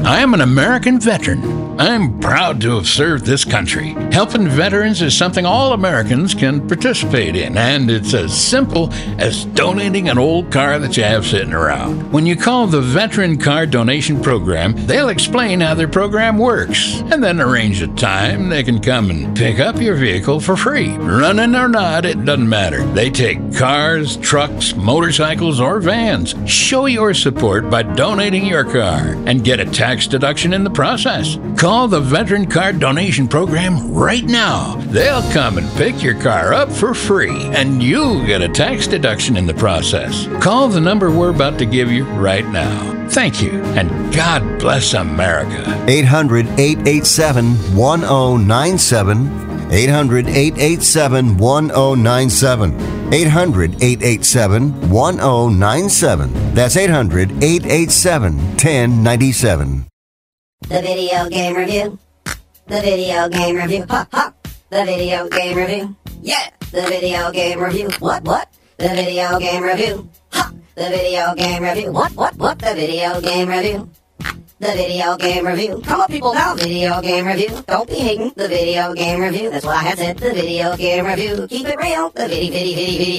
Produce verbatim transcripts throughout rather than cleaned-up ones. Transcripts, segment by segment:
I am an American veteran. I'm proud to have served this country. Helping veterans is something all Americans can participate in, and it's as simple as donating an old car that you have sitting around. When you call the Veteran Car Donation Program, they'll explain how their program works, and then arrange a time they can come and pick up your vehicle for free. Running or not, it doesn't matter. They take cars, trucks, motorcycles, or vans. Show your support by donating your car and get a tax deduction in the process. Call the Veteran Car Donation Program right now. They'll come and pick your car up for free, and you'll get a tax deduction in the process. Call the number we're about to give you right now. Thank you, and God bless America. eight hundred, eight eight seven, one oh nine seven. eight hundred, eight eight seven, one oh nine seven. eight hundred, eight eight seven, one oh nine seven. That's eight hundred, eight eight seven, one oh nine seven. The Video Game Review. The Video Game Review. Ha ha. The Video Game Review. Yeah. The Video Game Review. What what? The Video Game Review. Ha. The Video Game Review. What what what? The Video Game Review. The Video Game Review. Come on, people, now. Video Game Review. Don't be hating. The Video Game Review. That's what I had said. The Video Game Review. Keep it real. The Video Video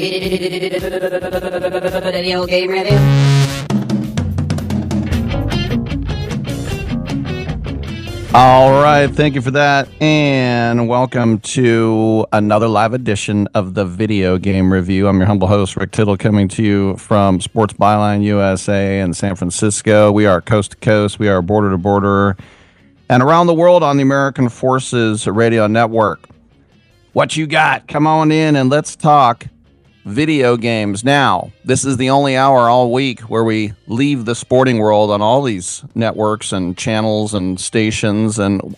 Video Video Game Review. All right, thank you for that, and welcome to another live edition of the Video Game Review. I'm your humble host, Rick Tittle, coming to you from Sports Byline U S A in San Francisco. We are coast to coast, we are border to border, and around the world on the American Forces Radio Network. What you got? Come on in and let's talk video games. Now, this is the only hour all week where we leave the sporting world on all these networks and channels and stations and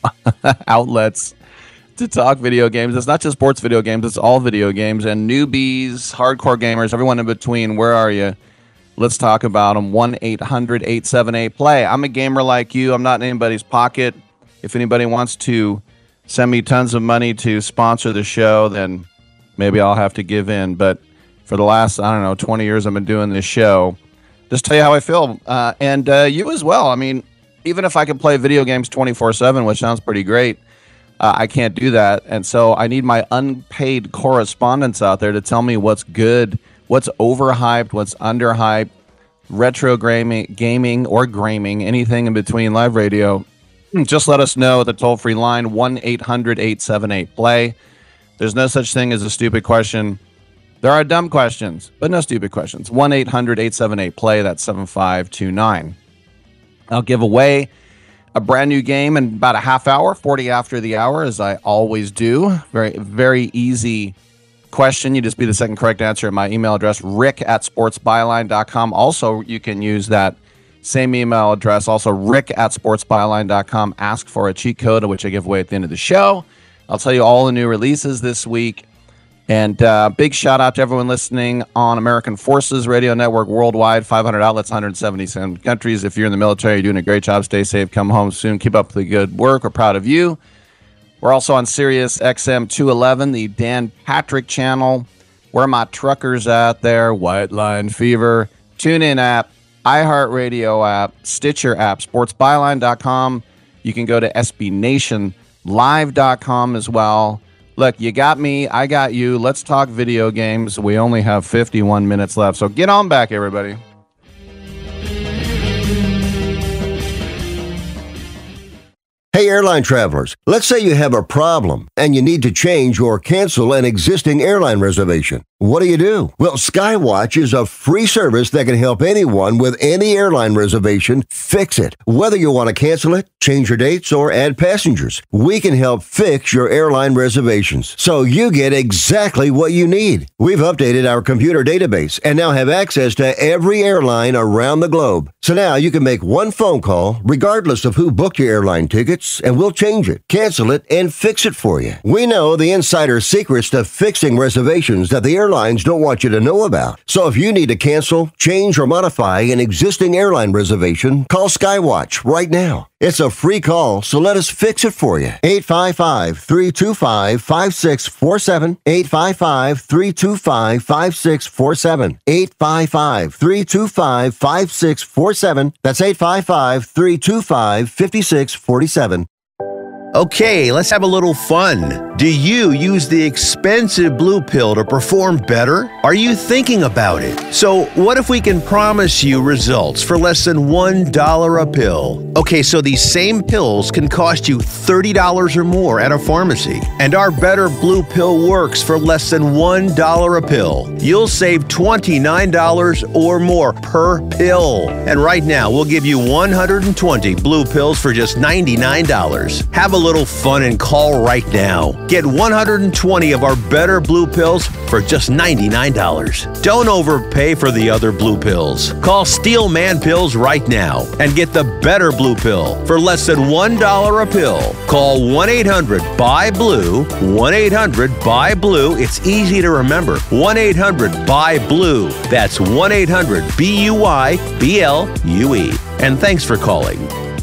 outlets to talk video games. It's not just sports video games, it's all video games. And newbies, hardcore gamers, everyone in between, where are you? Let's talk about them. one eight hundred, eight seven eight, play. I'm a gamer like you. I'm not in anybody's pocket. If anybody wants to send me tons of money to sponsor the show, then maybe I'll have to give in. But for the last, I don't know, twenty years I've been doing this show, just tell you how I feel. Uh, and uh, you as well. I mean, even if I could play video games twenty-four seven, which sounds pretty great, uh, I can't do that. And so I need my unpaid correspondents out there to tell me what's good, what's overhyped, what's underhyped, retro gaming, gaming or graming, anything in between, live radio. Just let us know at the toll-free line, one eight hundred, eight seven eight, play. There's no such thing as a stupid question. There are dumb questions, but no stupid questions. one eight hundred, eight seven eight, play. That's seven five two nine. I'll give away a brand new game in about a half hour, forty after the hour, as I always do. Very, very easy question. You just be the second correct answer at my email address, rick at sportsbyline dot com. Also, you can use that same email address, also rick at sportsbyline dot com. Ask for a cheat code, which I give away at the end of the show. I'll tell you all the new releases this week. And uh, big shout out to everyone listening on American Forces Radio Network worldwide, five hundred outlets, one hundred seventy-seven countries. If you're in the military, you're doing a great job. Stay safe. Come home soon. Keep up the good work. We're proud of you. We're also on Sirius X M two eleven, the Dan Patrick channel. Where are my truckers out there? White Line Fever, TuneIn app, iHeartRadio app, Stitcher app, sports byline dot com. You can go to S B Nation Live dot com as well. Look, you got me, I got you. Let's talk video games. We only have fifty-one minutes left, so get on back, everybody. Hey, airline travelers, let's say you have a problem and you need to change or cancel an existing airline reservation. What do you do? Well, Skywatch is a free service that can help anyone with any airline reservation fix it. Whether you want to cancel it, change your dates, or add passengers, we can help fix your airline reservations so you get exactly what you need. We've updated our computer database and now have access to every airline around the globe. So now you can make one phone call regardless of who booked your airline tickets, and we'll change it, cancel it, and fix it for you. We know the insider secrets to fixing reservations that the airline airlines don't want you to know about. So if you need to cancel, change, or modify an existing airline reservation, call Skywatch right now. It's a free call, so let us fix it for you. eight five five, three two five, five six four seven. eight five five, three two five, five six four seven. eight five five, three two five, five six four seven. That's eight five five, three two five, five six four seven. Okay, let's have a little fun. Do you use the expensive blue pill to perform better? Are you thinking about it? So what if we can promise you results for less than one dollar a pill? Okay, so these same pills can cost you thirty dollars or more at a pharmacy. And our Better Blue Pill works for less than one dollar a pill. You'll save twenty-nine dollars or more per pill. And right now, we'll give you one hundred twenty blue pills for just ninety-nine dollars. Have a little fun and call right now. Get one hundred twenty of our Better Blue Pills for just ninety-nine dollars. Don't overpay for the other blue pills. Call Steel Man Pills right now and get the Better Blue Pill for less than one dollar a pill. Call one eight hundred B U Y blue, one eight hundred B U Y blue. It's easy to remember. one eight hundred B U Y blue. That's one eight hundred B U Y B L U E. And thanks for calling.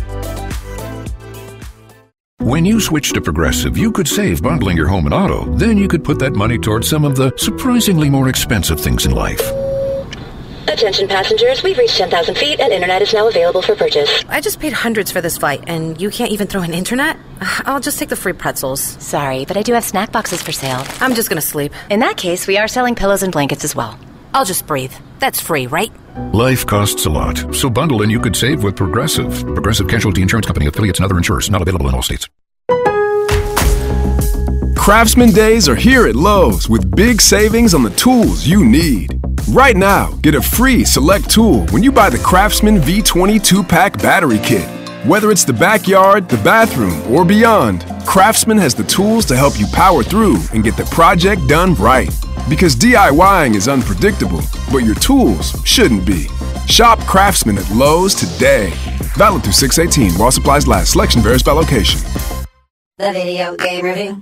When you switch to Progressive, you could save bundling your home and auto. Then you could put that money towards some of the surprisingly more expensive things in life. Attention passengers, we've reached ten thousand feet and internet is now available for purchase. I just paid hundreds for this flight and you can't even throw in internet? I'll just take the free pretzels. Sorry, but I do have snack boxes for sale. I'm just gonna sleep. In that case, we are selling pillows and blankets as well. I'll just breathe. That's free, right? Life costs a lot, so bundle and you could save with Progressive. Progressive Casualty Insurance Company, affiliates, and other insurers. Not available in all states. Craftsman Days are here at Lowe's with big savings on the tools you need. Right now, get a free select tool when you buy the Craftsman V twenty two-pack battery kit. Whether it's the backyard, the bathroom, or beyond, Craftsman has the tools to help you power through and get the project done right. Because DIYing is unpredictable, but your tools shouldn't be. Shop Craftsman at Lowe's today. Valid through six eighteen while supplies last. Selection varies by location. The Video Game Review.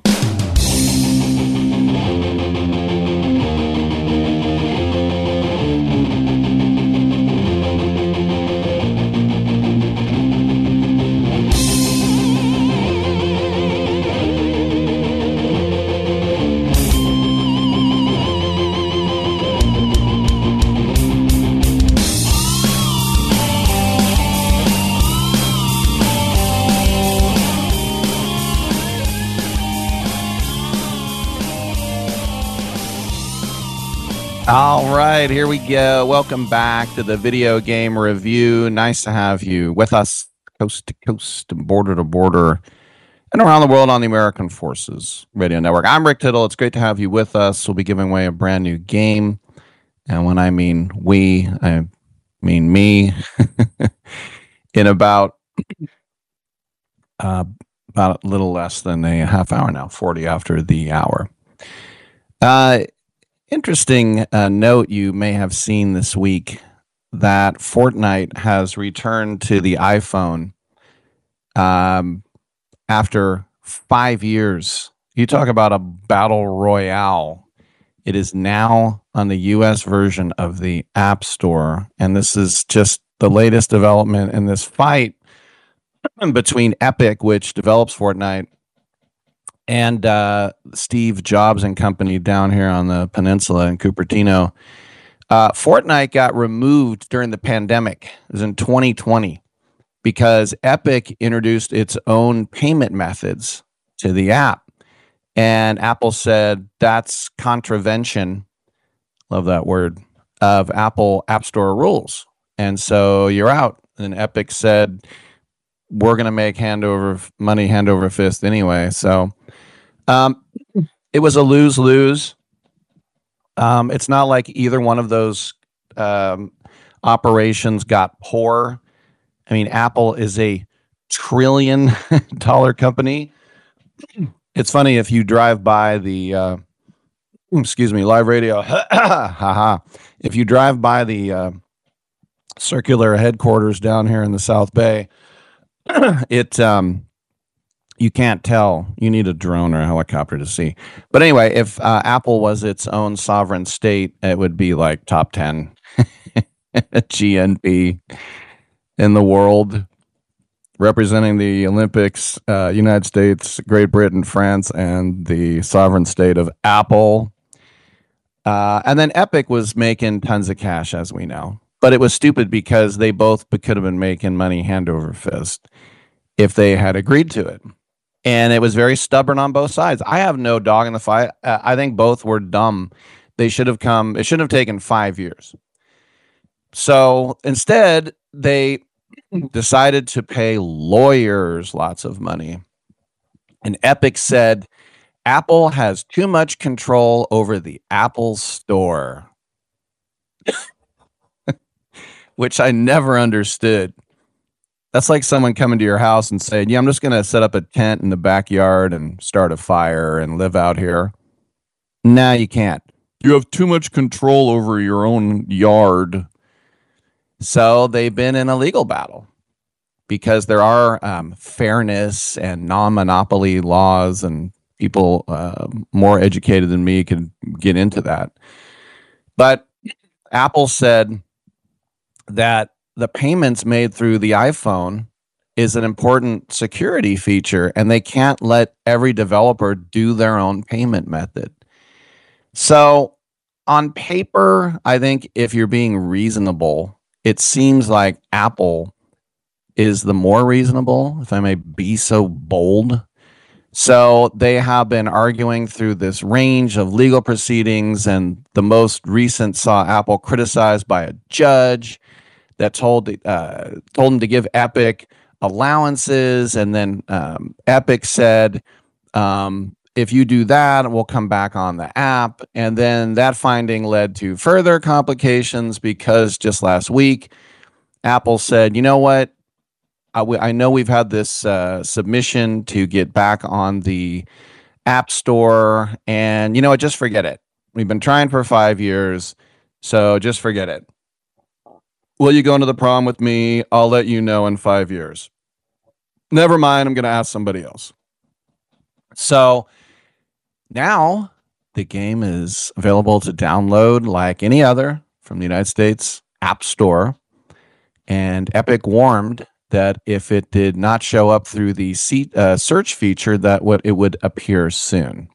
All right, here we go. Welcome back to the Video Game Review. Nice to have you with us, coast to coast, border to border, and around the world on the American Forces Radio Network. I'm Rick Tittle. It's great to have you with us. We'll be giving away a brand new game. And when I mean we, I mean me, in about, uh, about a little less than a half hour now, forty after the hour. Uh, Interesting uh, note you may have seen this week that Fortnite has returned to the iPhone um, after five years. You talk about a battle royale. It is now on the U S version of the App Store. And this is just the latest development in this fight between Epic, which develops Fortnite, and uh, Steve Jobs and company down here on the peninsula in Cupertino. Uh, Fortnite got removed during the pandemic. It was in twenty twenty because Epic introduced its own payment methods to the app. And Apple said that's contravention, love that word, of Apple App Store rules. And so you're out. And Epic said, we're going to make hand over money, hand over fist anyway. So um, it was a lose-lose. Um, it's not like either one of those um, operations got poor. I mean, Apple is a trillion dollar company. It's funny if you drive by the, uh, excuse me, live radio. Haha. If you drive by the uh, circular headquarters down here in the South Bay, it um, You can't tell. You need a drone or a helicopter to see. But anyway, if uh, Apple was its own sovereign state, it would be like top ten G N P in the world, representing the Olympics, uh, United States, Great Britain, France, and the sovereign state of Apple. Uh, and then Epic was making tons of cash, as we know. But it was stupid because they both could have been making money hand over fist if they had agreed to it. And it was very stubborn on both sides. I have no dog in the fight. Uh, I think both were dumb. They should have come, it shouldn't have taken five years. So instead, they decided to pay lawyers lots of money. And Epic said, Apple has too much control over the Apple Store, which I never understood. That's like someone coming to your house and saying, yeah, I'm just going to set up a tent in the backyard and start a fire and live out here. Nah, you can't. You have too much control over your own yard. So they've been in a legal battle because there are um, fairness and non-monopoly laws, and people uh, more educated than me could get into that. But Apple said that the payments made through the iPhone is an important security feature, and they can't let every developer do their own payment method. So on paper, I think if you're being reasonable, it seems like Apple is the more reasonable, if I may be so bold. So they have been arguing through this range of legal proceedings, and the most recent saw Apple criticized by a judge that told uh, told him to give Epic allowances, and then um, Epic said, um, if you do that, we'll come back on the app. And then that finding led to further complications because just last week, Apple said, you know what? I, w- I know we've had this uh, submission to get back on the App Store, and you know what? Just forget it. We've been trying for five years, so just forget it. Will you go into the prom with me? I'll let you know in five years. Never mind, I'm going to ask somebody else. So now the game is available to download like any other from the United States App Store. And Epic warned that if it did not show up through the seat, uh, search feature, that what it would appear soon.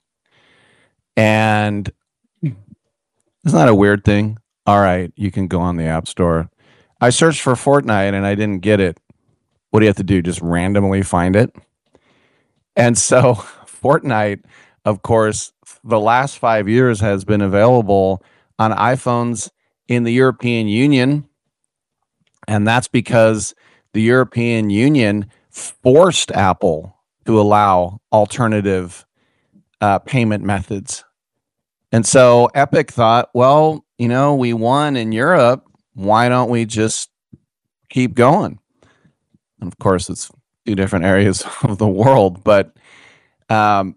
And isn't that a weird thing? All right, you can go on the App Store. I searched for Fortnite and I didn't get it. What do you have to do? Just randomly find it? And so Fortnite, of course, the last five years has been available on iPhones in the European Union. And that's because the European Union forced Apple to allow alternative uh, payment methods. And so Epic thought, well, you know, we won in Europe. Why don't we just keep going? And of course, it's two different areas of the world. But um,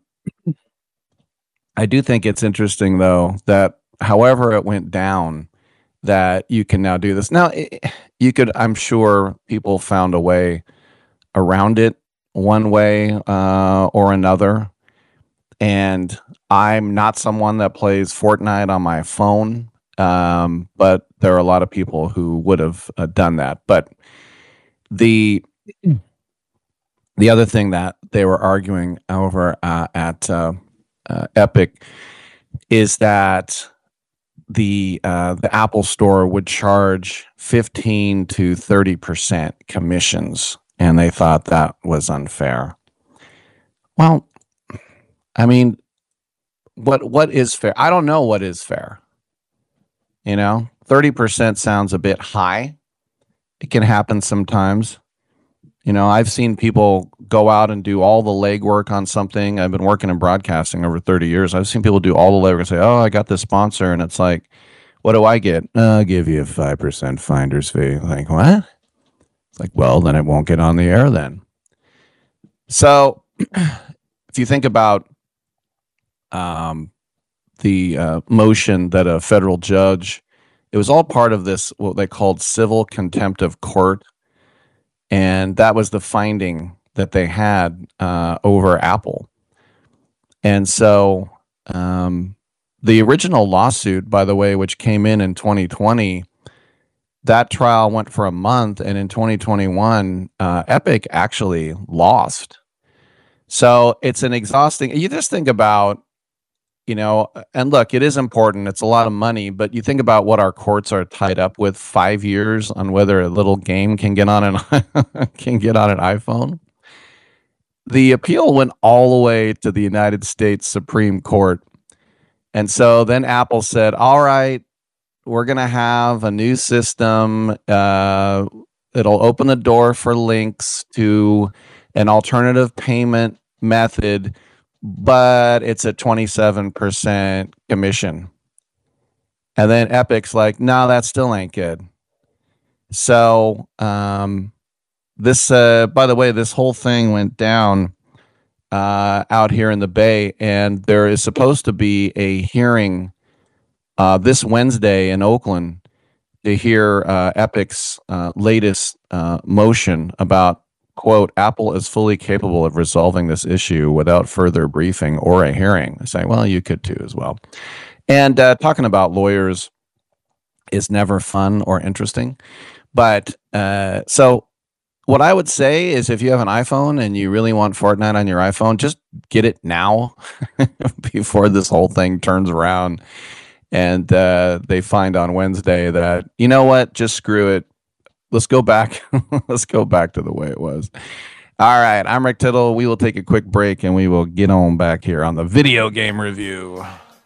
I do think it's interesting, though, that however it went down, that you can now do this. Now, it, you could, I'm sure people found a way around it one way uh, or another. And I'm not someone that plays Fortnite on my phone. Um, but there are a lot of people who would have uh, done that. But the the other thing that they were arguing over uh, at uh, uh, Epic is that the uh, the Apple Store would charge fifteen to thirty percent commissions, and they thought that was unfair. Well, I mean, what what is fair? I don't know what is fair. You know, thirty percent sounds a bit high. It can happen sometimes. You know, I've seen people go out and do all the legwork on something. I've been working in broadcasting over thirty years. I've seen people do all the legwork and say, oh, I got this sponsor. And it's like, what do I get? Uh, I'll give you a five percent finder's fee. Like, what? It's like, well, then it won't get on the air then. So if you think about um, the uh, motion that a federal judge, it was all part of this, what they called civil contempt of court. And that was the finding that they had uh, over Apple. And so um, the original lawsuit, by the way, which came in in twenty twenty, that trial went for a month. And in twenty twenty-one, uh, Epic actually lost. So it's an exhausting, you just think about, you know, and look, it is important. It's a lot of money, but you think about what our courts are tied up with, five years on whether a little game can get on an can get on an iPhone. The appeal went all the way to the United States Supreme Court. And so then Apple said, all right, we're going to have a new system. Uh, it'll open the door for links to an alternative payment method, but it's a twenty-seven percent commission. And then Epic's like, no, that still ain't good. So um, this, uh, by the way, this whole thing went down uh, out here in the Bay, and there is supposed to be a hearing uh, this Wednesday in Oakland to hear uh, Epic's uh, latest uh, motion about, quote, Apple is fully capable of resolving this issue without further briefing or a hearing. I say, well, you could too as well. And uh, talking about lawyers is never fun or interesting. But uh, so what I would say is if you have an iPhone and you really want Fortnite on your iPhone, just get it now before this whole thing turns around and uh, they find on Wednesday that, you know what, just screw it. Let's go back. Let's go back to the way it was. All right. I'm Rick Tittle. We will take a quick break and we will get on back here on the video game review.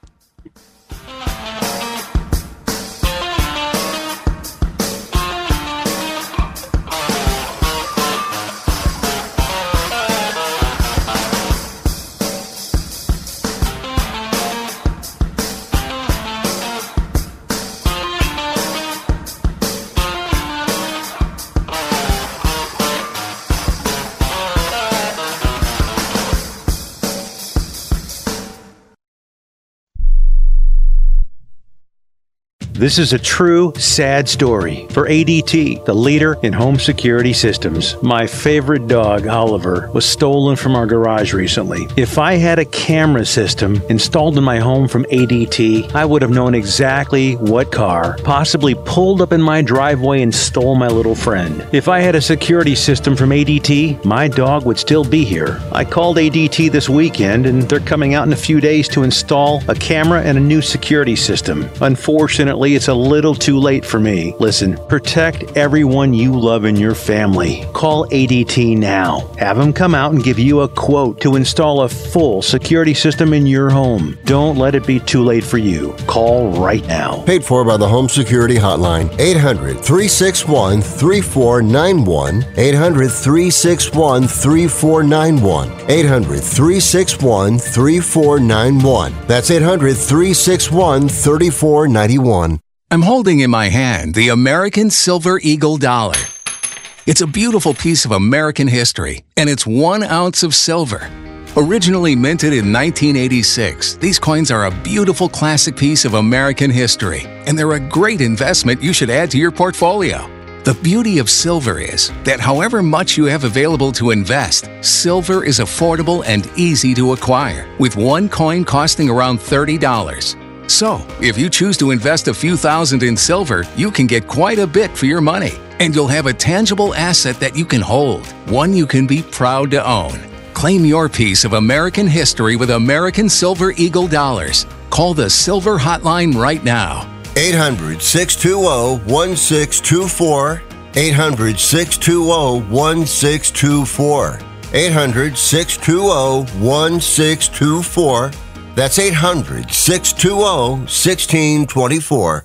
This is a true, sad story for A D T, the leader in home security systems. My favorite dog, Oliver, was stolen from our garage recently. If I had a camera system installed in my home from A D T, I would have known exactly what car possibly pulled up in my driveway and stole my little friend. If I had a security system from A D T, my dog would still be here. I called A D T this weekend, and they're coming out in a few days to install a camera and a new security system. Unfortunately, it's a little too late for me. Listen, protect everyone you love in your family. Call A D T now. Have them come out and give you a quote to install a full security system in your home. Don't let it be too late for you. Call right now. Paid for by the Home Security Hotline. eight hundred, three six one, three four nine one. eight hundred, three six one, three four nine one. eight hundred, three six one, three four nine one. That's eight hundred, three six one, three four nine one. I'm holding in my hand the American Silver Eagle Dollar. It's a beautiful piece of American history, and it's one ounce of silver. Originally minted in nineteen eighty-six, these coins are a beautiful classic piece of American history, and they're a great investment you should add to your portfolio. The beauty of silver is that however much you have available to invest, silver is affordable and easy to acquire, with one coin costing around thirty dollars. So, if you choose to invest a few thousand in silver, you can get quite a bit for your money, and you'll have a tangible asset that you can hold, one you can be proud to own. Claim your piece of American history with American Silver Eagle Dollars. Call the Silver Hotline right now. eight hundred, six two zero, one six two four. eight hundred, six two zero, one six two four. eight hundred, six two zero, one six two four. That's eight hundred, six two zero, one six two four.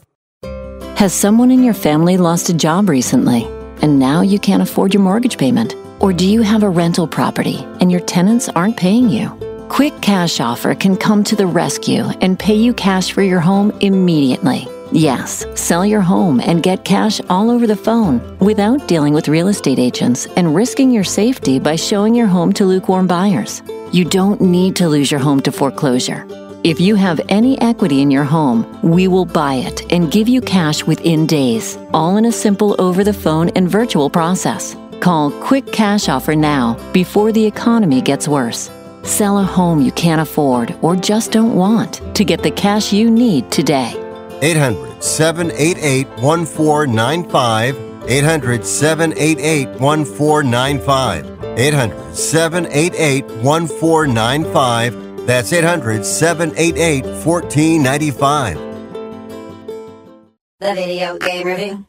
Has someone in your family lost a job recently, and now you can't afford your mortgage payment? Or do you have a rental property and your tenants aren't paying you? Quick Cash Offer can come to the rescue and pay you cash for your home immediately. Yes, sell your home and get cash all over the phone without dealing with real estate agents and risking your safety by showing your home to lukewarm buyers. You don't need to lose your home to foreclosure. If you have any equity in your home, we will buy it and give you cash within days, all in a simple over-the-phone and virtual process. Call Quick Cash Offer now before the economy gets worse. Sell a home you can't afford or just don't want to get the cash you need today. eight hundred, seven eight eight, one four nine five. eight hundred, seven eight eight, one four nine five. eight hundred, seven eight eight, one four nine five. That's eight hundred, seven eight eight, one four nine five. The Video Game Review.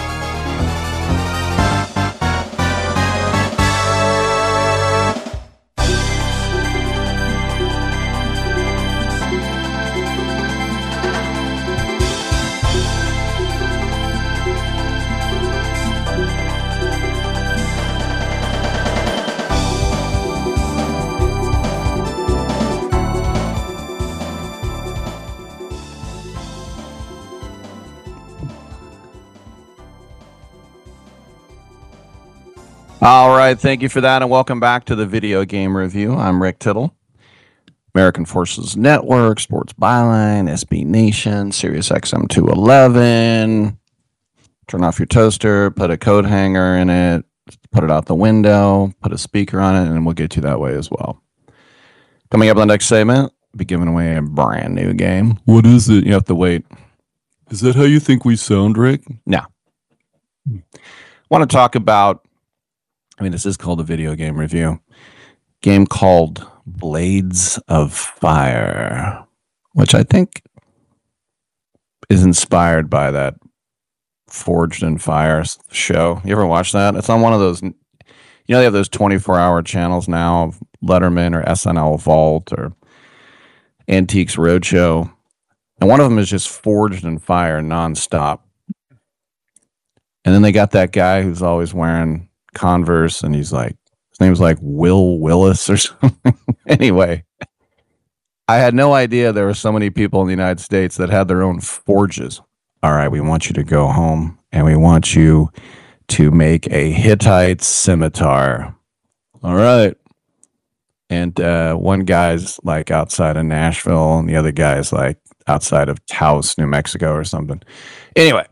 All right, thank you for that, and welcome back to the Video Game Review. I'm Rick Tittle. American Forces Network, Sports Byline, S B Nation, Sirius X M two eleven. Turn off your toaster, put a coat hanger in it, put it out the window, put a speaker on it, and we'll get you that way as well. Coming up on the next segment, we'll be giving away a brand new game. What is it? You have to wait. Is that how you think we sound, Rick? No. I want to talk about, I mean, this is called a Video Game Review. Game called Blades of Fire, which I think is inspired by that Forged in Fire show. You ever watch that? It's on one of those, you know, they have those twenty-four hour channels now of Letterman or S N L Vault or Antiques Roadshow. And one of them is just Forged in Fire nonstop. And then they got that guy who's always wearing Converse, and he's like, his name's like Will Willis or something. Anyway, I had no idea there were so many people in the United States that had their own forges. All right, we want you to go home and we want you to make a Hittite scimitar. All right. And uh, one guy's like outside of Nashville and the other guy's like outside of Taos, New Mexico or something. Anyway,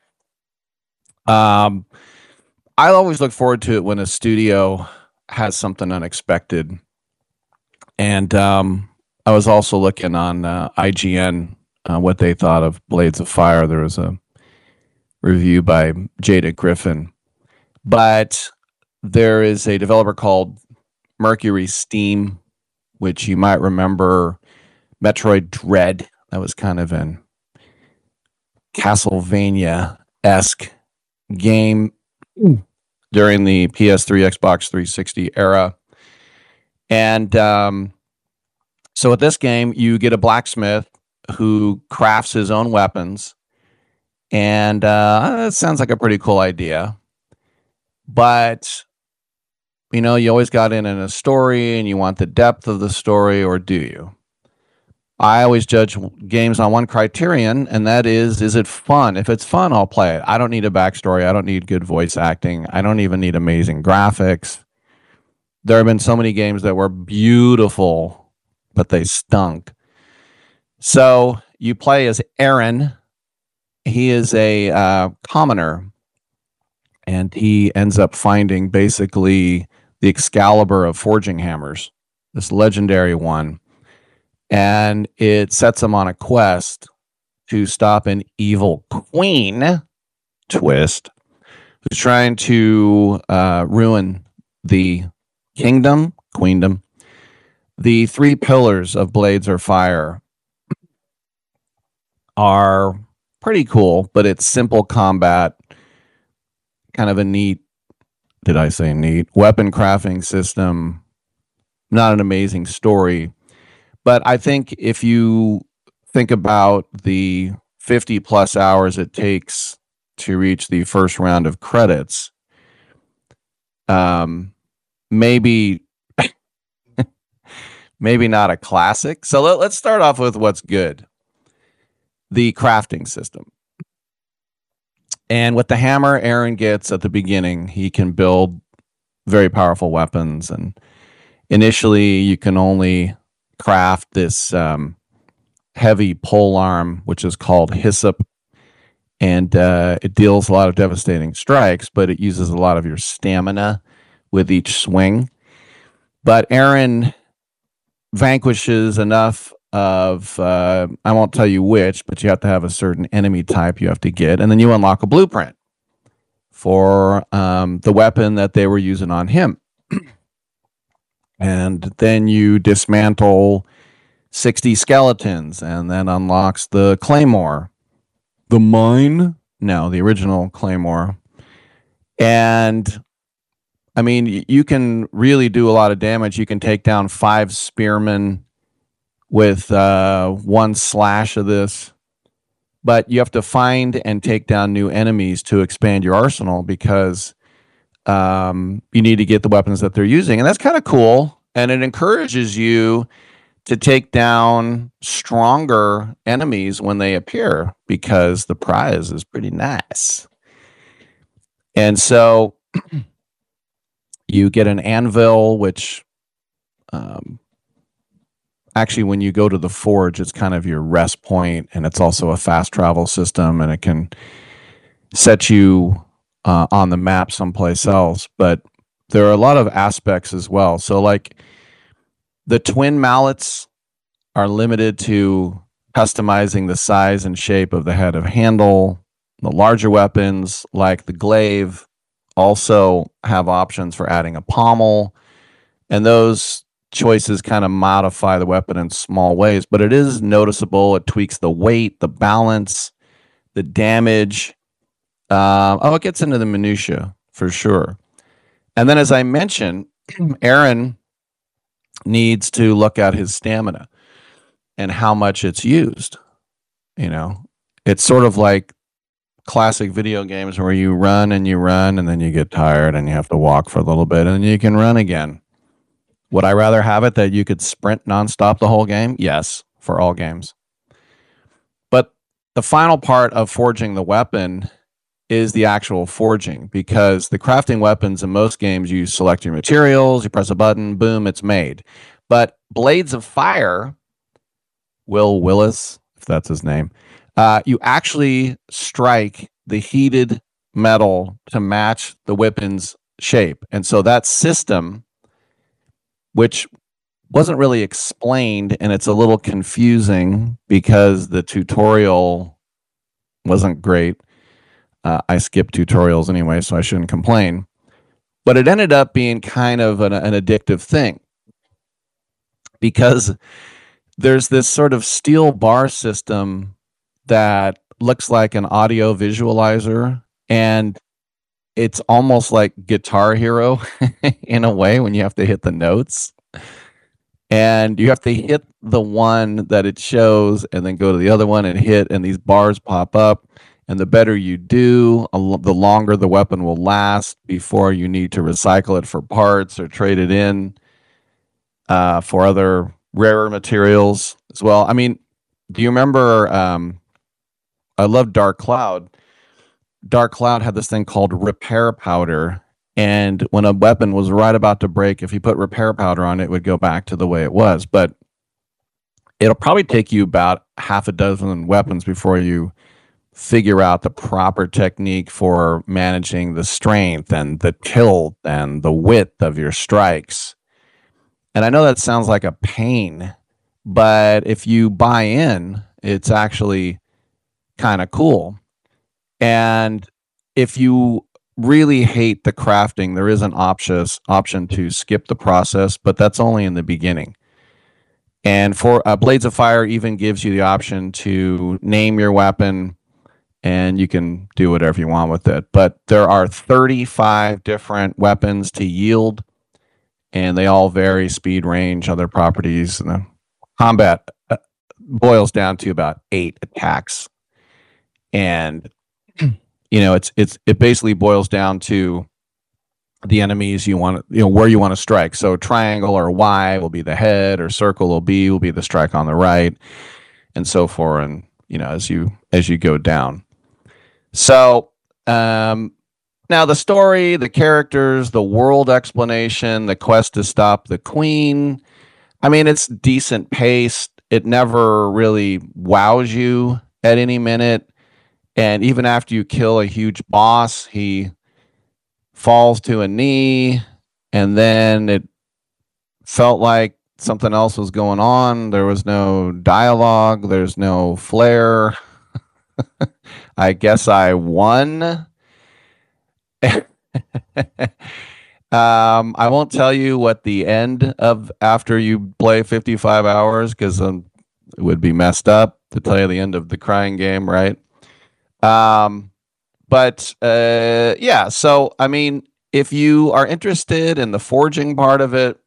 um, I always look forward to it when a studio has something unexpected. And um, I was also looking on uh, I G N uh, what they thought of Blades of Fire. There was a review by Jada Griffin. But there is a developer called Mercury Steam, which you might remember Metroid Dread. That was kind of an Castlevania-esque game during the P S three, Xbox three sixty era. And um, so with this game, you get a blacksmith who crafts his own weapons. And uh, that sounds like a pretty cool idea. But, you know, you always got in in a story and you want the depth of the story, or do you? I always judge games on one criterion, and that is, is it fun? If it's fun, I'll play it. I don't need a backstory. I don't need good voice acting. I don't even need amazing graphics. There have been so many games that were beautiful, but they stunk. So you play as Aaron. He is a uh, commoner, and he ends up finding basically the Excalibur of forging hammers, this legendary one. And it sets him on a quest to stop an evil queen, twist, who's trying to uh, ruin the kingdom, queendom. The three pillars of Blades of Fire are pretty cool, but it's simple combat, kind of a neat, did I say neat, weapon crafting system, not an amazing story. But I think if you think about the fifty plus hours it takes to reach the first round of credits, um, maybe maybe not a classic. So let, let's start off with what's good. The crafting system. And with the hammer Aaron gets at the beginning, he can build very powerful weapons. And initially you can only craft this um, heavy pole arm, which is called hyssop. and uh, it deals a lot of devastating strikes, but it uses a lot of your stamina with each swing. But Aaron vanquishes enough of, uh, I won't tell you which, but you have to have a certain enemy type you have to get, and then you unlock a blueprint for um, the weapon that they were using on him. And then you dismantle sixty skeletons, and then unlocks the Claymore. The mine? No, the original Claymore. And I mean, you can really do a lot of damage. You can take down five spearmen with uh, one slash of this. But you have to find and take down new enemies to expand your arsenal, because um, you need to get the weapons that they're using. And that's kind of cool. And it encourages you to take down stronger enemies when they appear, because the prize is pretty nice. And so you get an anvil, which um, actually, when you go to the forge, it's kind of your rest point, and it's also a fast travel system, and it can set you uh, on the map someplace else. But there are a lot of aspects as well. So like the twin mallets are limited to customizing the size and shape of the head of handle. The larger weapons, like the glaive, also have options for adding a pommel, and those choices kind of modify the weapon in small ways, but it is noticeable. It tweaks the weight, the balance, the damage. Uh, oh, it gets into the minutia for sure. And then, as I mentioned, Aaron needs to look at his stamina and how much it's used. You know, it's sort of like classic video games where you run and you run and then you get tired and you have to walk for a little bit and you can run again. Would I rather have it that you could sprint nonstop the whole game? Yes, for all games. But the final part of forging the weapon is the actual forging, because the crafting weapons in most games, you select your materials, you press a button, boom, it's made. But Blades of Fire, Will Willis, if that's his name, uh, you actually strike the heated metal to match the weapon's shape. And so that system, which wasn't really explained, and it's a little confusing because the tutorial wasn't great. Uh, I skipped tutorials anyway, so I shouldn't complain. But it ended up being kind of an, an addictive thing, because there's this sort of steel bar system that looks like an audio visualizer, and it's almost like Guitar Hero in a way when you have to hit the notes. And you have to hit the one that it shows and then go to the other one and hit, and these bars pop up. And the better you do, the longer the weapon will last before you need to recycle it for parts or trade it in uh, for other rarer materials as well. I mean, do you remember, um, I love Dark Cloud. Dark Cloud had this thing called repair powder. And when a weapon was right about to break, if you put repair powder on it, it would go back to the way it was. But it'll probably take you about half a dozen weapons before you figure out the proper technique for managing the strength and the tilt and the width of your strikes. And I know that sounds like a pain, but if you buy in, it's actually kind of cool. And if you really hate the crafting, there is an option option to skip the process, but that's only in the beginning. And for uh, Blades of Fire even gives you the option to name your weapon, and you can do whatever you want with it. But there are thirty-five different weapons to yield, and they all vary speed, range, other properties. And the combat uh, boils down to about eight attacks. And you know, it's it's it basically boils down to the enemies you want, you know, where you want to strike. So triangle or Y will be the head, or circle or B will be the strike on the right, and so forth. And you know, as you as you go down. So um, now the story, the characters, the world explanation, the quest to stop the queen. I mean, it's decent paced. It never really wows you at any minute. And even after you kill a huge boss, he falls to a knee, and then it felt like something else was going on. There was no dialogue. There's no flair. I guess I won. um, I won't tell you what the end of after you play fifty-five hours, because um, it would be messed up to tell you the end of the crying game, right? Um, but uh, yeah, so I mean, if you are interested in the forging part of it,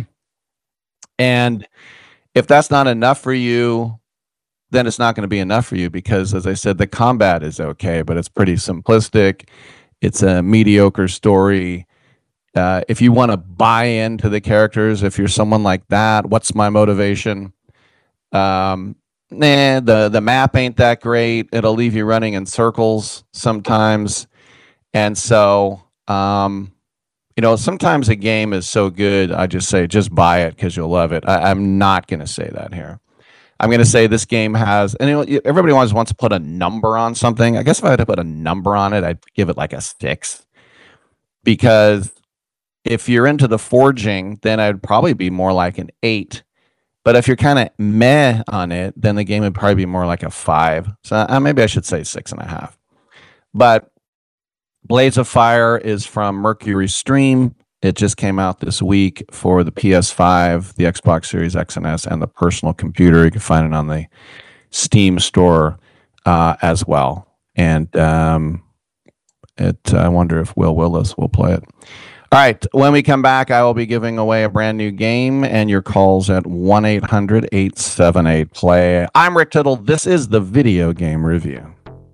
and if that's not enough for you, then it's not going to be enough for you, because, as I said, the combat is okay, but it's pretty simplistic. It's a mediocre story. Uh, if you want to buy into the characters, if you're someone like that, what's my motivation? Um, nah, the, the map ain't that great. It'll leave you running in circles sometimes. And so, um, you know, sometimes a game is so good, I just say, just buy it because you'll love it. I, I'm not going to say that here. I'm going to say this game has, and you know, everybody always wants to put a number on something. I guess if I had to put a number on it, I'd give it like a six. Because if you're into the forging, then I'd probably be more like an eight. But if you're kind of meh on it, then the game would probably be more like a five. So uh, maybe I should say six and a half. But Blades of Fire is from Mercury Stream. It just came out this week for the P S five, the Xbox Series X and S, and the personal computer. You can find it on the Steam store uh, as well. And um, it, I wonder if Will Willis will play it. All right. When we come back, I will be giving away a brand new game, and your calls at one eight hundred eight seven eight play. I'm Rick Tittle. This is the Video Game Review.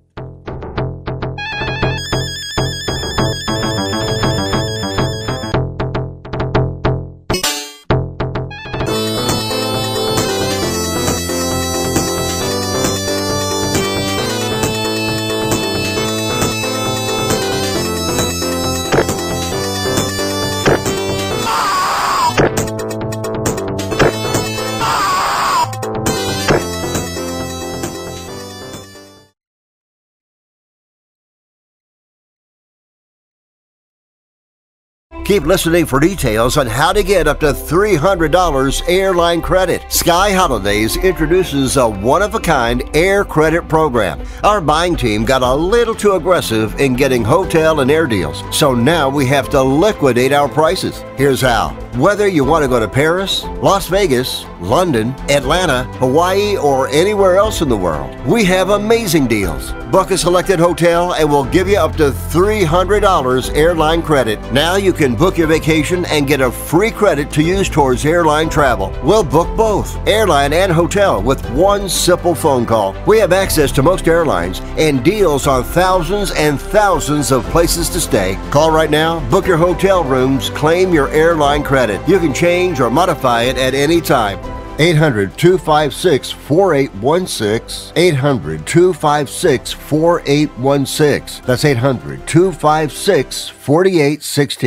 Keep listening for details on how to get up to three hundred dollars airline credit. Sky Holidays introduces a one-of-a-kind air credit program. Our buying team got a little too aggressive in getting hotel and air deals, so now we have to liquidate our prices. Here's how. Whether you want to go to Paris, Las Vegas, London, Atlanta, Hawaii, or anywhere else in the world, we have amazing deals. Book a selected hotel and we'll give you up to three hundred dollars airline credit. Now you can book your vacation and get a free credit to use towards airline travel. We'll book both, airline and hotel, with one simple phone call. We have access to most airlines and deals on thousands and thousands of places to stay. Call right now, book your hotel rooms, claim your airline credit. You can change or modify it at any time. eight hundred two five six four eight one six. eight hundred two five six four eight one six. That's eight hundred two five six four eight one six.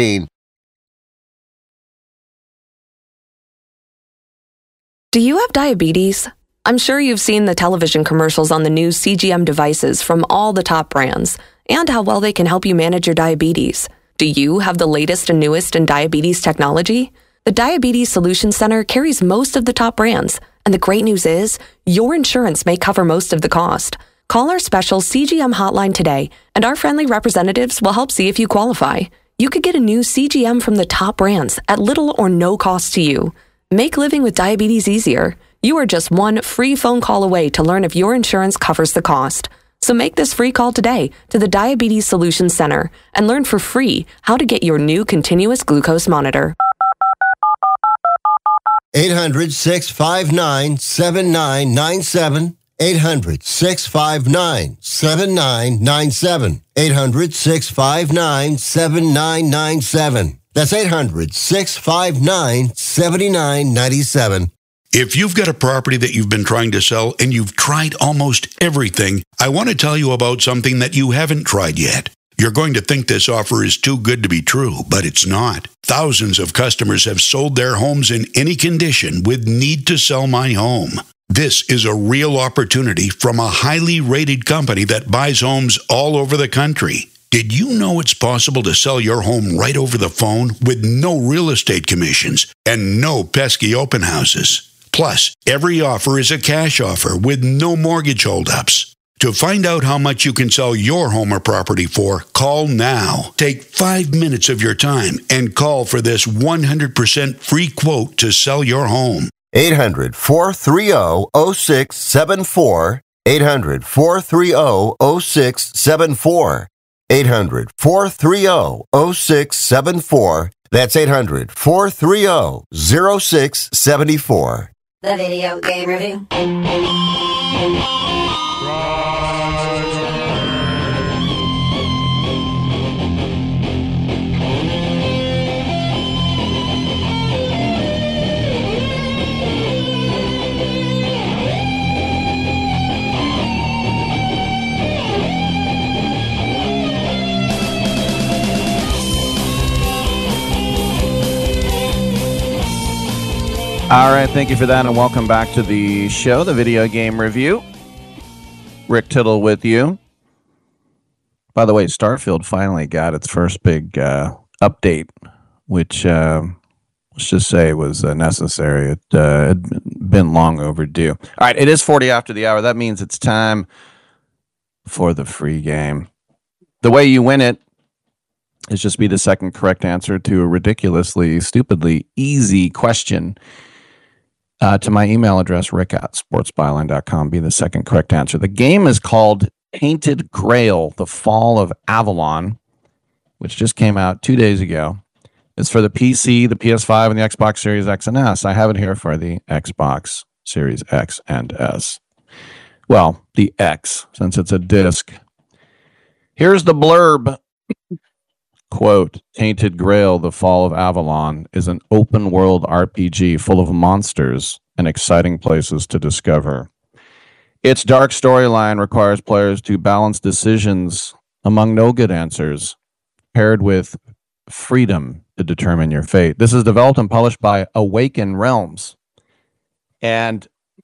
Do you have diabetes? I'm sure you've seen the television commercials on the new C G M devices from all the top brands and how well they can help you manage your diabetes. Do you have the latest and newest in diabetes technology? The Diabetes Solution Center carries most of the top brands, and the great news is your insurance may cover most of the cost. Call our special C G M hotline today, and our friendly representatives will help see if you qualify. You could get a new C G M from the top brands at little or no cost to you. Make living with diabetes easier. You are just one free phone call away to learn if your insurance covers the cost. So make this free call today to the Diabetes Solution Center and learn for free how to get your new continuous glucose monitor. eight hundred six five nine seven nine nine seven. eight hundred six five nine seven nine nine seven. eight hundred six five nine seven nine nine seven. That's eight hundred six five nine seven nine nine seven. If you've got a property that you've been trying to sell and you've tried almost everything, I want to tell you about something that you haven't tried yet. You're going to think this offer is too good to be true, but it's not. Thousands of customers have sold their homes in any condition with Need to Sell My Home. This is a real opportunity from a highly rated company that buys homes all over the country. Did you know it's possible to sell your home right over the phone with no real estate commissions and no pesky open houses? Plus, every offer is a cash offer with no mortgage holdups. To find out how much you can sell your home or property for, call now. Take five minutes of your time and call for this one hundred percent free quote to sell your home. eight hundred, four three zero, zero six seven four. eight hundred, four three zero, zero six seven four. eight hundred, four three zero, zero six seven four. That's eight hundred, four three zero, zero six seven four. The Video Game Review. All right, thank you for that, and welcome back to the show, the Video Game Review. Rick Tittle with you. By the way, Starfield finally got its first big uh, update, which, uh, let's just say, was uh, necessary. It uh, had been long overdue. All right, it is forty after the hour. That means it's time for the free game. The way you win it is just be the second correct answer to a ridiculously, stupidly easy question. Uh, to my email address, rick at sportsbyline dot com. Be the second correct answer. The game is called Tainted Grail, The Fall of Avalon, which just came out two days ago. It's for the P C, the P S five, and the Xbox Series X and S. I have it here for the Xbox Series X and S. Well, the X, since it's a disc. Here's the blurb. Quote, Tainted Grail, The Fall of Avalon is an open-world R P G full of monsters and exciting places to discover. Its dark storyline requires players to balance decisions among no good answers, paired with freedom to determine your fate. This is developed and published by Awaken Realms. And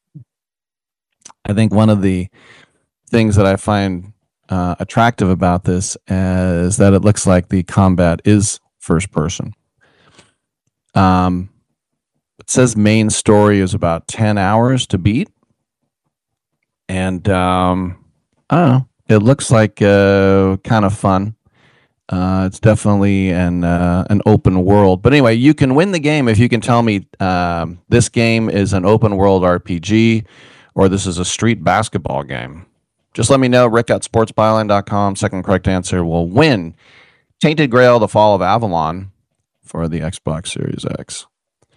I think one of the things that I find Uh, attractive about this is that it looks like the combat is first person. Um, it says main story is about ten hours to beat. And um, I don't know. It looks like uh, kind of fun. Uh, it's definitely an uh, an open world. But anyway, you can win the game if you can tell me um, this game is an open world R P G or this is a street basketball game. Just let me know, rick at sportsbyline dot com. Second correct answer will win Tainted Grail, The Fall of Avalon for the Xbox Series X.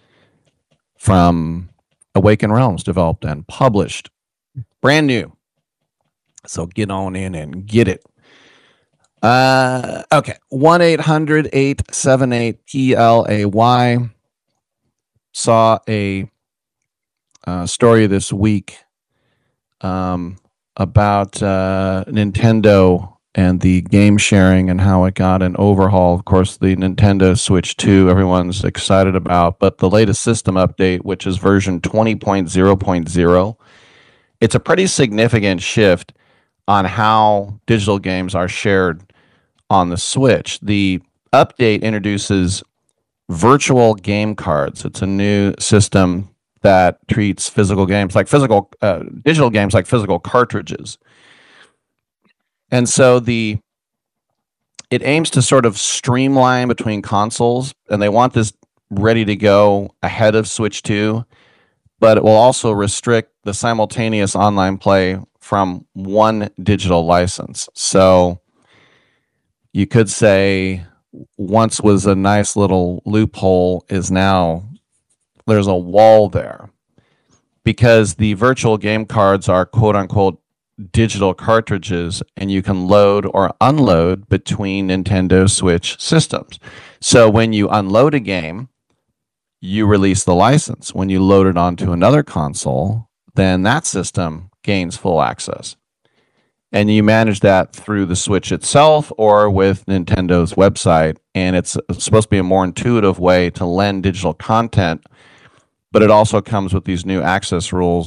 From Awaken Realms, developed and published. Brand new. So get on in and get it. Uh, okay. one eight hundred, eight seven eight, P L A Y. Saw a uh, story this week. Um... about uh, Nintendo and the game sharing and how it got an overhaul. Of course, the Nintendo Switch two, everyone's excited about, but the latest system update, which is version twenty point oh point oh, it's a pretty significant shift on how digital games are shared on the Switch. The update introduces virtual game cards. It's a new system that treats physical games like physical, uh, digital games like physical cartridges. And so the it aims to sort of streamline between consoles, and they want this ready to go ahead of Switch two, but it will also restrict the simultaneous online play from one digital license. So you could say once was a nice little loophole is now there's a wall there, because the virtual game cards are quote unquote digital cartridges, and you can load or unload between Nintendo Switch systems. So when you unload a game, you release the license. When you load it onto another console, then that system gains full access. And you manage that through the Switch itself or with Nintendo's website. And it's supposed to be a more intuitive way to lend digital content, but it also comes with these new access rules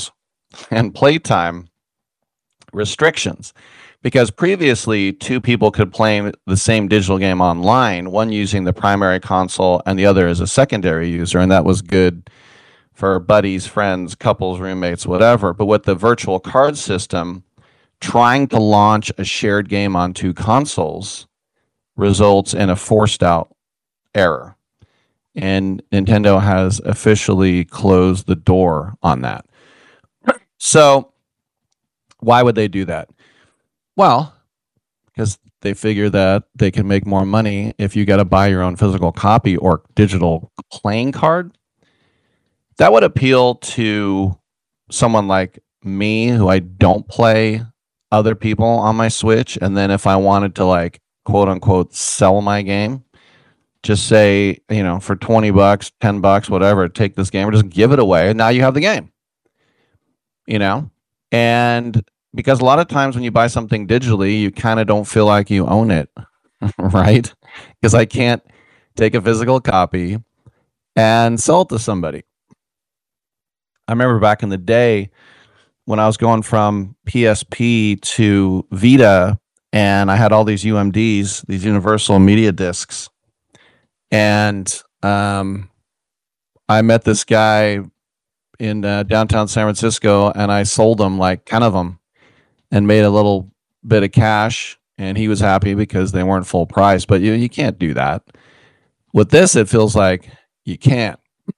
and playtime restrictions. Because previously, two people could play the same digital game online, one using the primary console and the other as a secondary user, and that was good for buddies, friends, couples, roommates, whatever. But with the virtual card system, trying to launch a shared game on two consoles results in a forced out error. And Nintendo has officially closed the door on that. So why would they do that? Well, because they figure that they can make more money if you got to buy your own physical copy or digital playing card. That would appeal to someone like me, who I don't play other people on my Switch. And then if I wanted to, like, quote unquote, sell my game, just say, you know, for twenty bucks, ten bucks, whatever, take this game or just give it away. And now you have the game, you know? And because a lot of times when you buy something digitally, you kind of don't feel like you own it, right? Because I can't take a physical copy and sell it to somebody. I remember back in the day when I was going from P S P to Vita, and I had all these U M Ds, these Universal Media Discs. And um, I met this guy in uh, downtown San Francisco, and I sold him like ten of them and made a little bit of cash, and he was happy because they weren't full price. But you you can't do that. With this, it feels like you can't.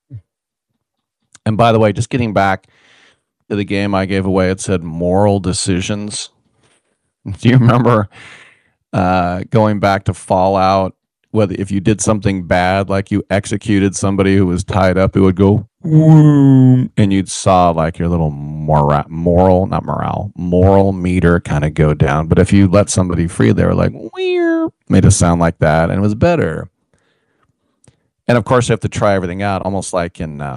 And by the way, just getting back to the game I gave away, it said moral decisions. Do you remember uh, going back to Fallout? Whether if you did something bad, like you executed somebody who was tied up, it would go whoom, and you'd saw like your little mora- moral, not morale, moral meter kind of go down. But if you let somebody free, they were like, weird, made it sound like that, and it was better. And of course, you have to try everything out, almost like in uh,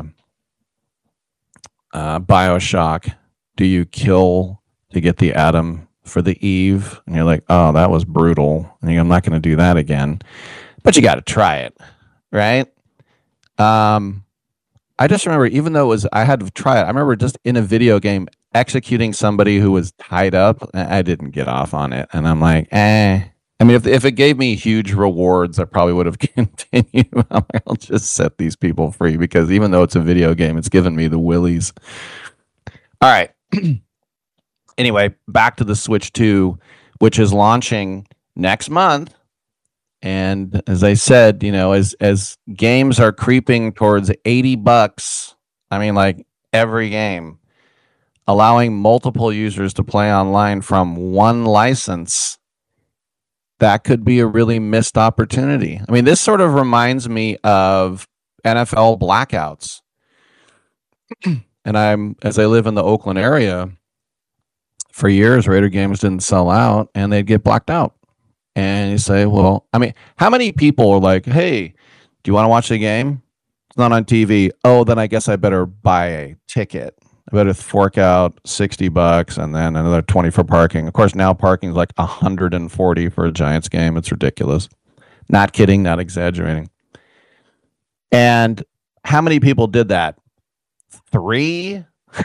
uh, BioShock. Do you kill to get the atom for the Eve? And you're like, oh, that was brutal. And you're, I'm not going to do that again. But you got to try it, right? Um, I just remember, even though it was, I had to try it. I remember just in a video game executing somebody who was tied up. I didn't get off on it, and I'm like, eh. I mean, if if it gave me huge rewards, I probably would have continued. I'll just set these people free, because even though it's a video game, it's given me the willies. All right. Anyway, back to the Switch two, which is launching next month. And as I said, you know, as as games are creeping towards eighty bucks, I mean, like every game, allowing multiple users to play online from one license, that could be a really missed opportunity. I mean, this sort of reminds me of N F L blackouts. And I'm, as I live in the Oakland area, for years, Raider games didn't sell out, and they'd get blacked out. And you say, well, I mean, how many people are like, hey, do you want to watch the game? It's not on T V. Oh, then I guess I better buy a ticket. I better fork out sixty bucks and then another twenty for parking. Of course, now parking is like one hundred forty for a Giants game. It's ridiculous. Not kidding, not exaggerating. And how many people did that? Three?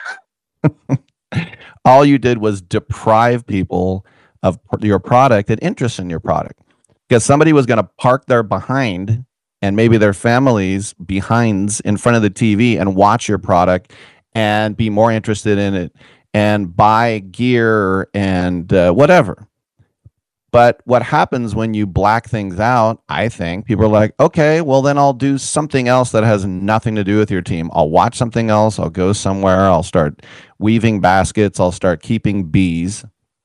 All you did was deprive people of your product and interest in your product, because somebody was going to park their behind and maybe their families behinds in front of the T V and watch your product and be more interested in it and buy gear and uh, whatever. But what happens when you black things out, I think people are like, okay, well, then I'll do something else that has nothing to do with your team. I'll watch something else. I'll go somewhere. I'll start weaving baskets. I'll start keeping bees.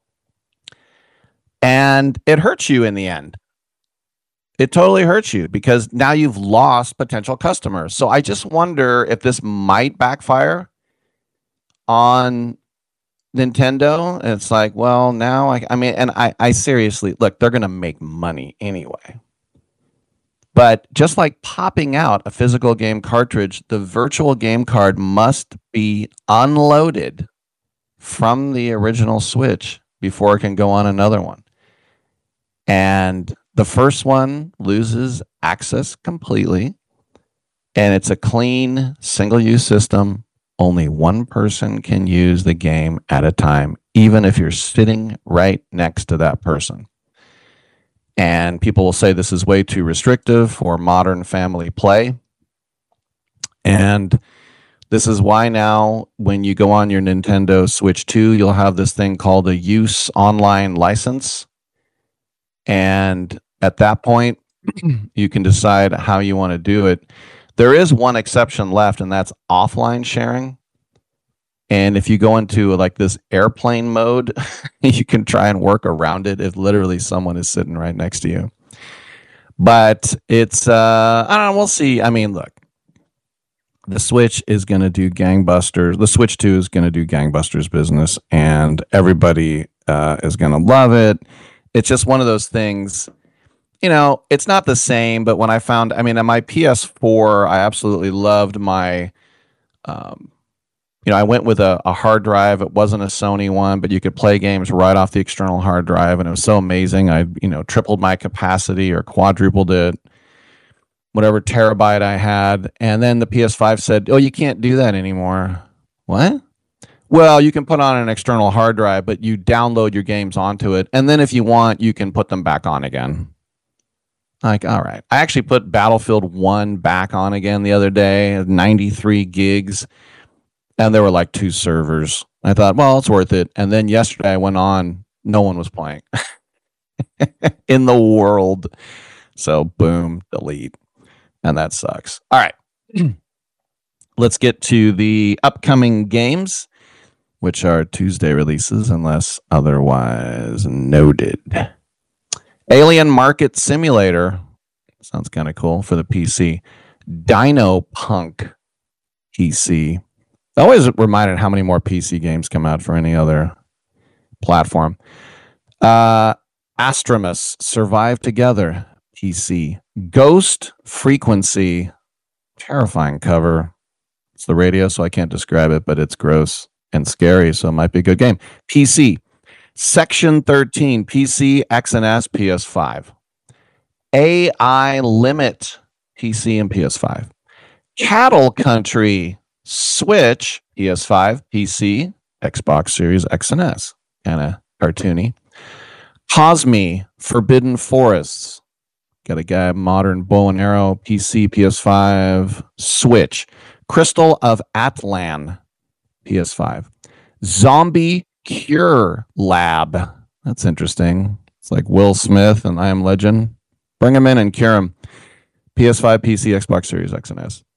And it hurts you in the end. It totally hurts you, because now you've lost potential customers. So I just wonder if this might backfire on Nintendo. And it's like, well, now I, I mean, and I, I seriously, look, they're going to make money anyway. But just like popping out a physical game cartridge, the virtual game card must be unloaded from the original Switch before it can go on another one. And the first one loses access completely. And it's a clean single-use system. only one person can use the game at a time, even if you're sitting right next to that person. And people will say this is way too restrictive for modern family play. And this is why now when you go on your Nintendo Switch two, you'll have this thing called a use online license. And at that point, you can decide how you want to do it. There is one exception left, and that's offline sharing. And if you go into like this airplane mode, you can try and work around it if literally someone is sitting right next to you. But it's, uh, I don't know, we'll see. I mean, look, the Switch is going to do gangbusters. The Switch two is going to do gangbusters business, and everybody uh, is going to love it. It's just one of those things, you know, it's not the same, but when I found, I mean, on my P S four, I absolutely loved my, um, you know, I went with a, a hard drive. It wasn't a Sony one, but you could play games right off the external hard drive, and it was so amazing. I, you know, tripled my capacity or quadrupled it, whatever terabyte I had. And then the P S five said, oh, you can't do that anymore. What? Well, you can put on an external hard drive, but you download your games onto it. And then if you want, you can put them back on again. Like, all right. I actually put Battlefield one back on again the other day, ninety-three gigs. And there were like two servers. I thought, well, it's worth it. And then yesterday I went on, no one was playing in the world. So boom, delete. And that sucks. All right. Let's get to the upcoming games, which are Tuesday releases, unless otherwise noted. Alien Market Simulator. Sounds kind of cool for the P C. Dino Punk P C. I always reminded how many more P C games come out for any other platform. Uh, Astramus Survive Together P C. Ghost Frequency. Terrifying cover. It's the radio, so I can't describe it, but it's gross and scary, so it might be a good game. P C. Section thirteen, P C, X and S, P S five. A I Limit, P C and P S five. Cattle Country, Switch, P S five, P C, Xbox Series X and S. Kind of cartoony. Cosme, Forbidden Forests. Got a guy, modern bow and arrow, P C, P S five, Switch. Crystal of Atlan, P S five. Zombie Cure Lab. That's interesting. It's like Will Smith and I Am Legend. Bring him in and cure him. P S five, P C, Xbox Series X and S.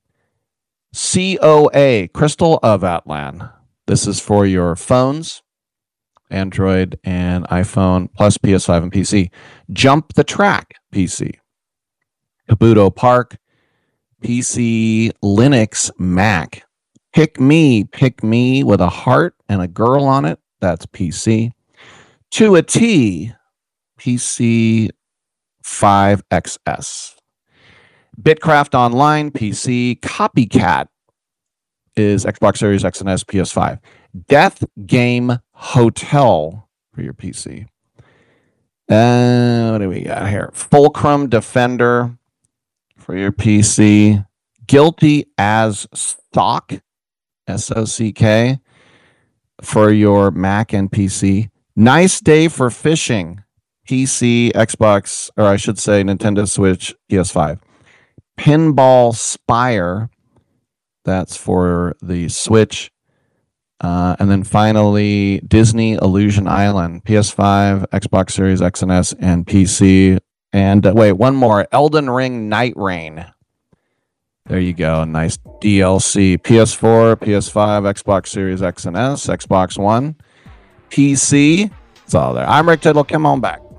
C O A, Crystal of Atlan. This is for your phones, Android and iPhone, plus P S five and P C. Jump the Track, P C. Kabuto Park, P C, Linux, Mac. Pick Me, Pick Me with a heart and a girl on it. That's P C. To a T, P C five X S. Bitcraft Online, P C. Copycat is Xbox Series X and S, P S five. Death Game Hotel for your P C. Uh, what do we got here? Fulcrum Defender for your P C. Guilty as Stock, S O C K, for your Mac and P C. Nice Day for Fishing, P C, Xbox, or I should say Nintendo Switch, P S five. Pinball Spire, that's for the Switch. Uh, and then finally, Disney Illusion Island, P S five, Xbox Series X and S, and P C. And uh, wait, one more, Elden Ring Night Rain. There you go, nice D L C. P S four, P S five, Xbox Series X and S, Xbox One, P C. It's all there. I'm Rick Tittle. Come on back.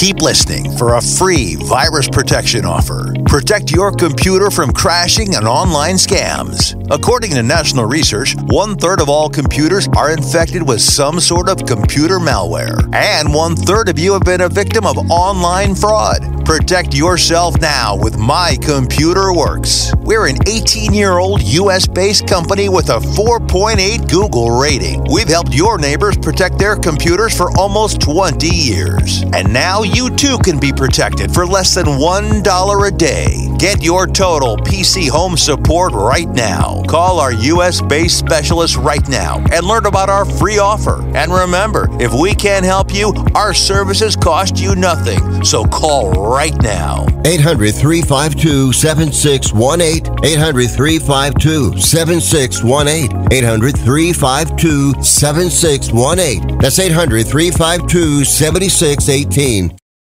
Keep listening for a free virus protection offer. Protect your computer from crashing and online scams. According to national research, one-third of all computers are infected with some sort of computer malware. And one-third of you have been a victim of online fraud. Protect yourself now with My Computer Works. We're an eighteen-year-old U S-based company with a four point eight Google rating. We've helped your neighbors protect their computers for almost twenty years. And now you too can be protected for less than one dollar a day. Get your total P C home support right now. Call our U S-based specialist right now and learn about our free offer. And remember, if we can't help you, our services cost you nothing. So call right now. eight hundred, three five two, seven six one eight. eight hundred, three five two, seven six one eight. eight hundred, three five two, seven six one eight. That's eight hundred, three five two, seven six one eight.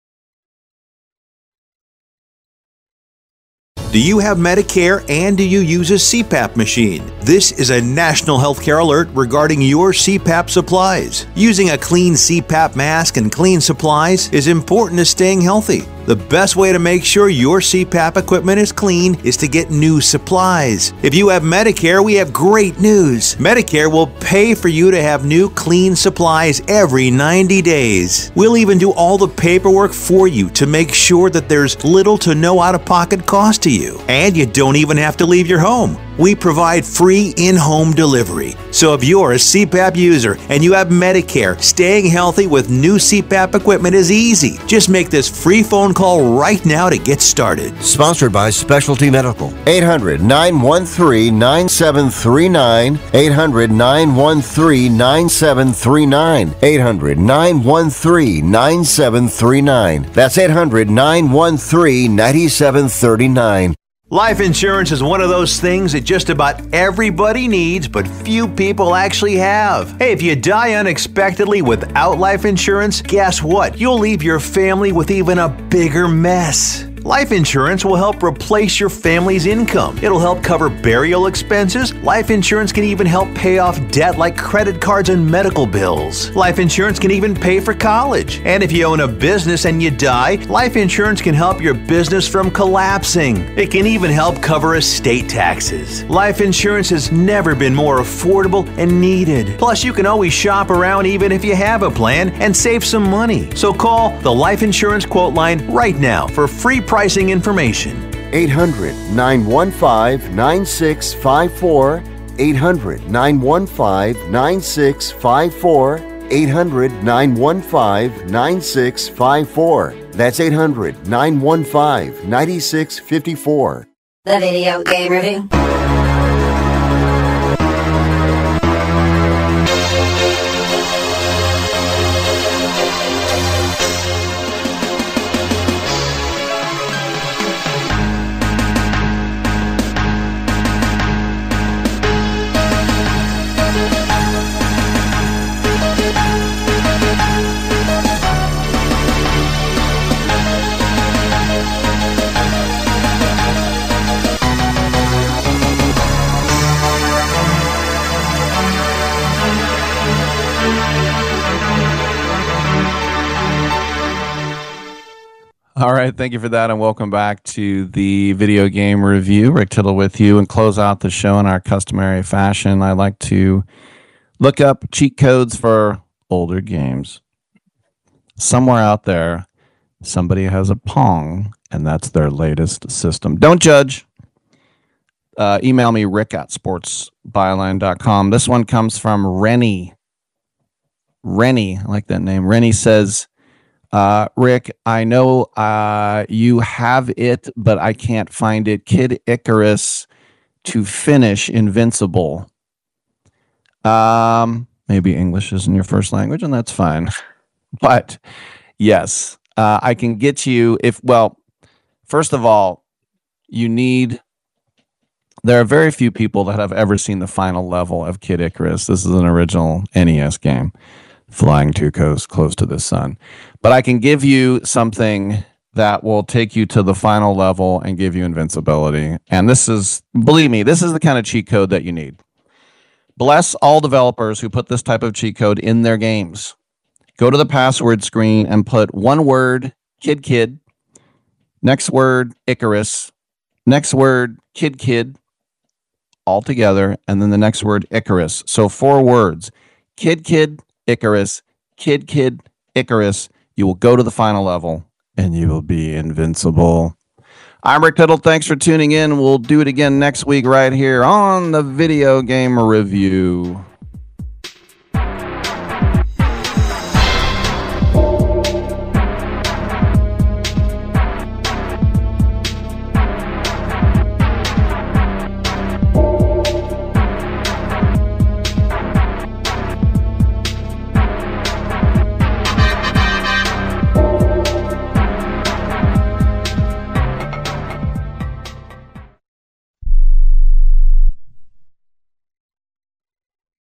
Do you have Medicare and do you use a C PAP machine? This is a national healthcare alert regarding your C PAP supplies. Using a clean C PAP mask and clean supplies is important to staying healthy. The best way to make sure your C PAP equipment is clean is to get new supplies. If you have Medicare, we have great news. Medicare will pay for you to have new clean supplies every ninety days. We'll even do all the paperwork for you to make sure that there's little to no out-of-pocket cost to you. And you don't even have to leave your home. We provide free in-home delivery. So if you're a C PAP user and you have Medicare, staying healthy with new C PAP equipment is easy. Just make this free phone call right now to get started. Sponsored by Specialty Medical. eight hundred, nine one three, nine seven three nine. eight hundred, nine one three, nine seven three nine. eight hundred, nine one three, nine seven three nine. That's eight hundred, nine one three, nine seven three nine. Life insurance is one of those things that just about everybody needs, but few people actually have. Hey, if you die unexpectedly without life insurance, guess what? You'll leave your family with even a bigger mess. Life insurance will help replace your family's income. It'll help cover burial expenses. Life insurance can even help pay off debt like credit cards and medical bills. Life insurance can even pay for college. And if you own a business and you die, life insurance can help your business from collapsing. It can even help cover estate taxes. Life insurance has never been more affordable and needed. Plus, you can always shop around even if you have a plan and save some money. So call the Life Insurance Quote Line right now for free pricing information. eight hundred, nine one five, nine six five four. eight hundred, nine one five, nine six five four. eight hundred, nine one five, nine six five four. That's eight hundred, nine one five, nine six five four. The Video Game Review. All right, thank you for that, and welcome back to the Video Game Review. Rick Tittle with you, and close out the show in our customary fashion. I like to look up cheat codes for older games. Somewhere out there, somebody has a Pong, and that's their latest system. Don't judge. Uh, email me, rick at sports byline dot com. This one comes from Rennie. Rennie, I like that name. Rennie says, Uh, Rick, I know uh, you have it, but I can't find it. Kid Icarus to finish Invincible. Um, maybe English isn't your first language, and that's fine. But yes, uh, I can get you if, well, first of all, you need, there are very few people that have ever seen the final level of Kid Icarus. This is an original N E S game. Flying too close, close to the sun. But I can give you something that will take you to the final level and give you invincibility. And this is, believe me, this is the kind of cheat code that you need. Bless all developers who put this type of cheat code in their games. Go to the password screen and put one word, kid kid, next word, Icarus, next word, kid kid, all together, and then the next word, Icarus. So four words, kid kid, Icarus, kid kid, Icarus. You will go to the final level and you will be invincible. I'm Rick Tittle. Thanks for tuning in. We'll do it again next week right here on the Video Game Review.